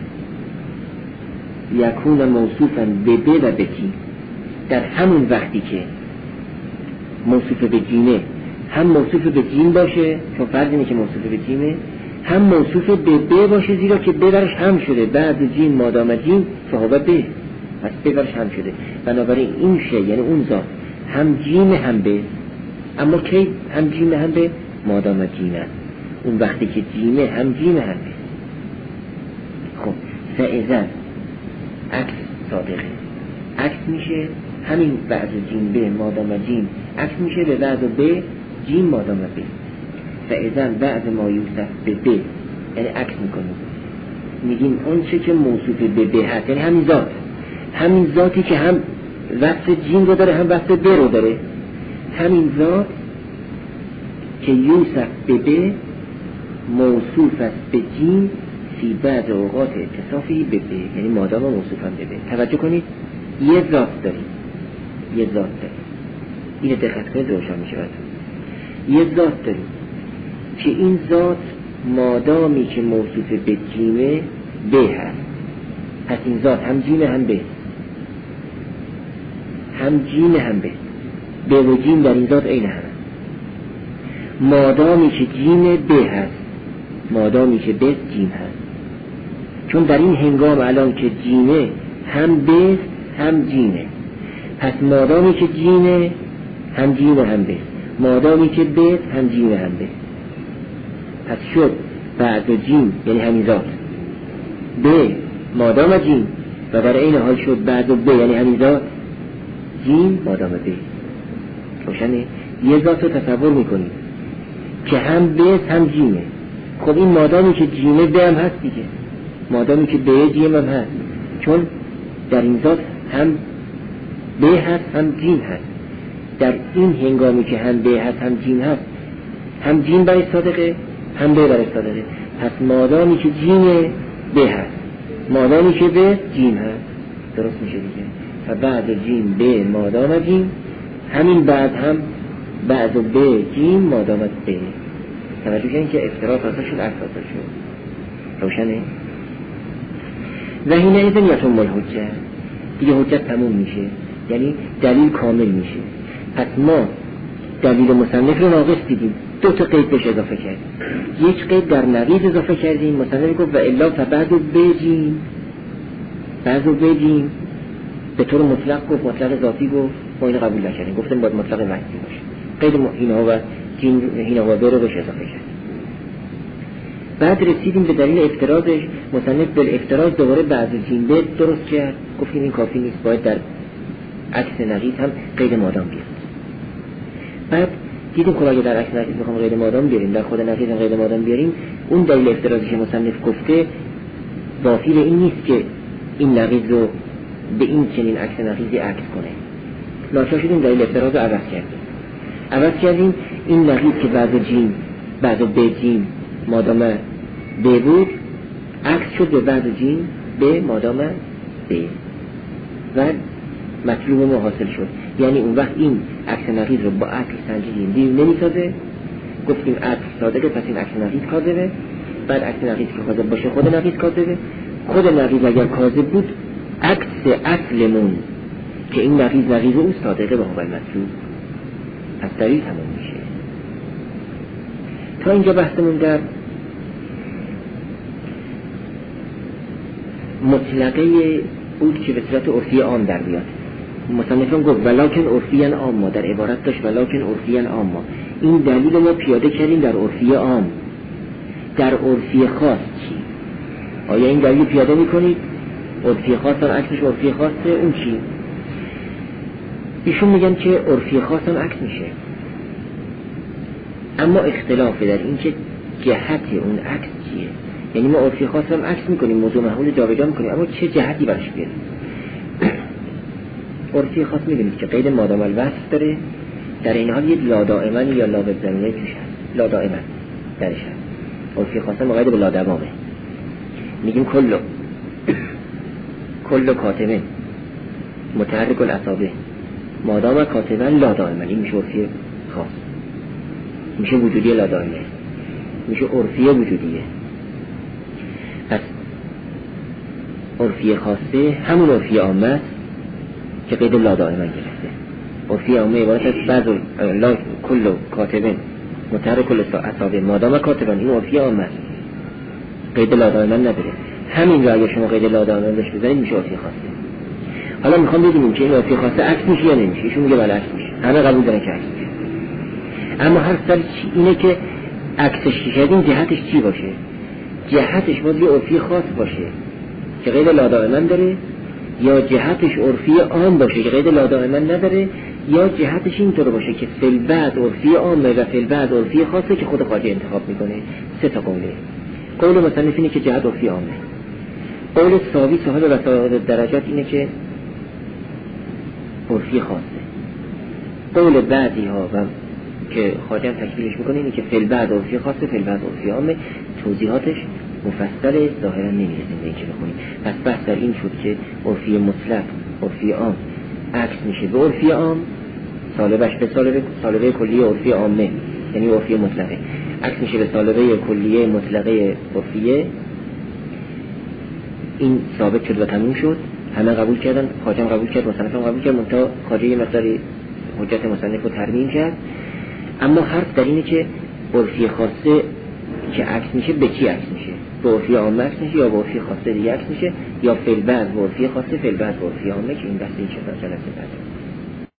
یکون موصوفا به ب و به جیم، در همون وقتی که موصوف به جیمه هم موصوف به جیم باشه، چون فرض اینه که موصوف به جیمه، هم موصوف به ب باشه، زیرا که ب برش هم شده، بعد جیم مادام جیم فهو ب، پس ب برش هم شده. بنابراین این شی یعنی اون ذات هم جیم هم ب، اما کی هم جیم هم ب؟ مادام جیمه، اون وقتی که جیمه هم جیم هم ب. خب فاذا عکس صادقه، عکس میشه همین بعد جیم ب مادام جیم، عکس میشه به بعد ب جیم مادام ب. فاذا بعد ما یوصف به ب یعنی عکس میکنیم، میگیم اون چه که موصوف به ب هست، یعنی همین ذات، همین ذاتی که هم وصف جیم رو داره هم وصف ب رو داره، همین ذات که یوصف به ب موصوف است به جیم فی بعض اوقات اتصافی به به، یعنی مادام موصوفا به به. توجه کنید، یه ذات داریم، یه ذات داریم، اینه دقت کنید روشن میشه براتون. یه ذات داریم که این ذات مادامی که موصوف به جیمه به هست، پس این ذات هم جیمه هم به، هم جیمه هم به، به و جیم در این ذات عین هم. مادامی که جیمه به هست، مادامی که به جیم هست، چون در این هنگام الان که جیمه هم به هم جیمه، پس مادامی که جیمه هم جیمه هم به، مادامی که به هم جیمه هم به، پس شد بعد و جیم یعنی همین ذات به مادام جیم، و در این حال شد بعد و به یعنی همین ذات جیم مادام به. روشنه؟ یه ذات رو تصور میکنید که هم به هم جیمه. خب این مادامی که جیمه به هم هست دیگه، مادامی که به جیم هم هست، چون در این ذات هم به هست هم جیم هست. در این هنگامی که هم به هست هم جیم هست، هم جیم برای صادقه هم به برای صادقه، پس مادامی که جیم به هست مادامی که به جیم هست درست میشه دیگه. و بعد جیم به مادام جیم، همین بعد هم بعد و به جیم مادامت به. توجه کنید که افتراض حاصل شد، عکس حاصل شد. روشنه؟ و هینه ایزن یتم الحجه، دیگه حجت تموم میشه، یعنی دلیل کامل میشه. پس ما دلیل مصنف رو ناقص دیدیم، دو تا قید بهش اضافه کردیم. یک قید در نقیض اضافه کردیم، مصنف گفت و الا فبعد و بجیم، بعد و بجیم به طور مطلق گفت، مطلق ذاتی گفت، ما اینو قبول نکردیم، گفتیم باید مطلق وحدی باشه. قید هینا و جیم هینا و به رو بهش اضافه کردیم. بعد رسیدیم به دلیل افتراضش، مصنف به افتراض دوباره بعد جیم به درست کرد، گفتیم این کافی نیست، باید در عکس نقیض هم قید مادام بیاد. بعد دیدیم که اگه در عکس نقیض میخوام قید مادام بیاریم، در خود نقیض هم قید مادام بیاریم، اون دلیل افتراضی که مصنف گفته وافی به این نیست که این نقیض رو به این چنین عکس نقیضی عکس کنه. ناچار شدیم دلیل افتراض رو عوض کردیم. عوض کردیم این نقیض که بعد جیم بعد به جیم مادام به بود، عکس شد به بعد جیم به مادام به و مطلوب ما حاصل شد. یعنی اون وقت این عکس نقیض رو با عکس سنجیدیم، دید نمیسازه، گفتیم عکس صادقه، پس این عکس نقیض کاذبه. بعد عکس نقیض که کاذب باشه خود نقیض کاذبه، خود نقیض اگر کاذب بود عکس اصلمون که این نقیض نقیض اون صادقه به هو المطلوب، پس دلیل تمام میشه. تا اینجا بحثمون در مطلقه بود که به صورت عرفی عام در بیاد. مصنفان گفت ولکن عرفیان عام، در عبارت داشت ولکن عرفیان عام. این دلیل ما پیاده کردیم در عرفی عام. در عرفی خاص چی؟ آیا این دلیل پیاده میکنید؟ عرفی خاص هم عکسش عرفی خاصه، اون چی؟ ایشون میگن که عرفی خاص هم عکس میشه، اما اختلافه در این که جهت اون عکس چیه. یعنی ما عرفی خاص هم عکس میکنیم، موضوع محمول جابجا میکنیم، اما چه جهتی برش بیاریم؟ عرفی خاص میدونید که قید مادام الوصف داره، در این حال یک لا دائما یا لا بالضروره توش هست، لا دائما درش هست. عرفی خاص مقید به لا دوامه، میگیم کلو کلو کاتبه متحرک الاصابع مادام کاتبه لا دائما، این میشه عرفی خاص، میشه وجودی لا دائمه، میشه عرفی وجودیه. پس عرفی خاصه همون عرفی عامه است که قید لا دائما گرفته. عرفی عامه عبارت از بعض لا کل کاتبن متحرک الاصابع مادام کاتبن، این عرفی عامه است، قید لا دائما نداره. همین را اگر شما قید لا دائما بهش بزنید میشه عرفی خاصه. حالا میخوام ببینیم که این عرفی خاصه عکس میشه یا نمیشه. ایشون میگه بله عکس میشه، همه قبول دارن که عکس میشه، اما هر سر اینه که عکسش کردیم جهتش چی باشه. جهتش باید یه عرفی خاص باشه که قید لا دائما داره، یا جهتش عرفی عام باشه که قید لا دائما نداره، یا جهتش اینطور باشه که فی البعض عرفی عامه و فی البعض عرفی خاصه که خود خواجه انتخاب میکنه. سه تا قوله. قول مصنف اینه که جهت عرفی عامه. قول ثابت صاحب وسائل درجات اینه که عرفی خاصه. قول بعضی ها و که خواجه هم تکمیلش میکنه اینه که فی البعض عرفی خاصه فی البعض عرفی عامه. توضیحاتش مفصل ظاهرا نمیرسیم به اینکه بخونیم. پس بحث در این شد که عرفی مطلق، عرفی عام عکس میشه به عرفی عام، سالبش به سالبه سالبه کلیه عرفی عامه یعنی عرفی مطلقه، عکس میشه به سالبه کلیه مطلقه عرفیه. این ثابت شد و تموم شد، همه قبول کردن، خواجه قبول کرد، مصنف هم قبول کرد، منتها خواجه یه مقداری حجت مصنف رو ترمیم کرد. اما حرف در اینه که عرفی خاصه که عکس میشه به چی عکس میشه؟ به عرفی عامه عکس میشه یا به عرفی خاصه دیگه عکس میشه، یا فی البعض به عرفی خاصه فی البعض به عرفی عامه، که این بحث این چه جلسه بعد